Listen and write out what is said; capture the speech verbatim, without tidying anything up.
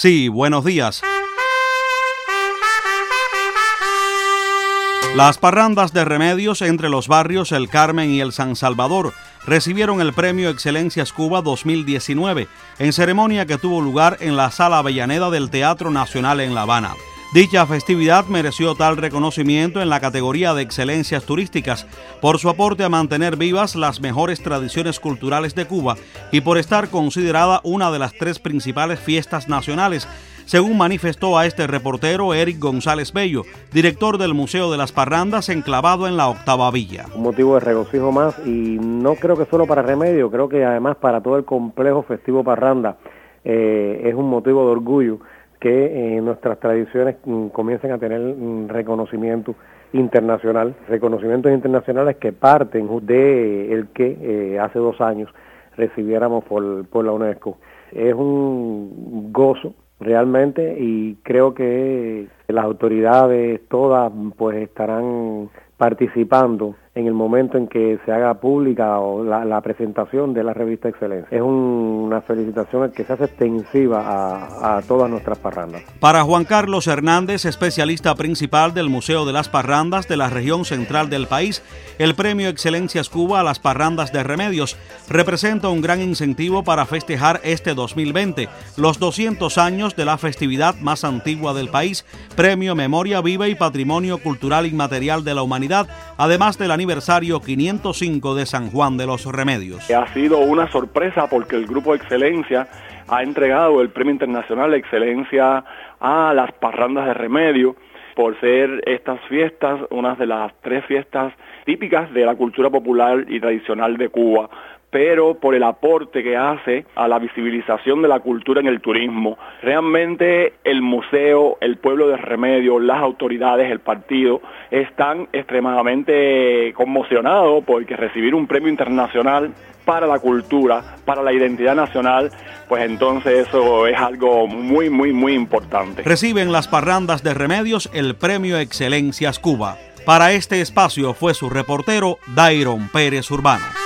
Sí, buenos días. Las parrandas de Remedios entre los barrios El Carmen y el San Salvador recibieron el Premio Excelencias Cuba dos mil diecinueve, en ceremonia que tuvo lugar en la Sala Avellaneda del Teatro Nacional en La Habana. Dicha festividad mereció tal reconocimiento en la categoría de excelencias turísticas por su aporte a mantener vivas las mejores tradiciones culturales de Cuba y por estar considerada una de las tres principales fiestas nacionales, según manifestó a este reportero Eric González Bello, director del Museo de las Parrandas enclavado en la Octava Villa. Un motivo de regocijo más, y no creo que solo para Remedio, creo que además para todo el complejo festivo Parranda eh, es un motivo de orgullo que eh, nuestras tradiciones mm, comiencen a tener mm, reconocimiento internacional, reconocimientos internacionales que parten de el que eh, hace dos años recibiéramos por, por la UNESCO. Es un gozo realmente, y creo que las autoridades todas pues estarán participando en el momento en que se haga pública o la, la presentación de la revista Excelencia. Es un, una felicitación que se hace extensiva a, a todas nuestras parrandas. Para Juan Carlos Hernández, especialista principal del Museo de las Parrandas de la región central del país, el Premio Excelencias Cuba a las Parrandas de Remedios representa un gran incentivo para festejar este dos mil veinte, los doscientos años de la festividad más antigua del país, Premio Memoria Viva y Patrimonio Cultural Inmaterial de la Humanidad, además del aniversario quinientos cinco de San Juan de los Remedios. Ha sido una sorpresa porque el Grupo Excelencia ha entregado el Premio Internacional de Excelencia a las Parrandas de Remedio por ser estas fiestas unas de las tres fiestas típicas de la cultura popular y tradicional de Cuba, pero por el aporte que hace a la visibilización de la cultura en el turismo. Realmente el museo, el pueblo de Remedio, las autoridades, el partido, están extremadamente conmocionados porque recibir un premio internacional para la cultura, para la identidad nacional, pues entonces eso es algo muy, muy, muy importante. Reciben las Parrandas de Remedios el Premio Excelencias Cuba. Para este espacio fue su reportero Dairon Pérez Urbano.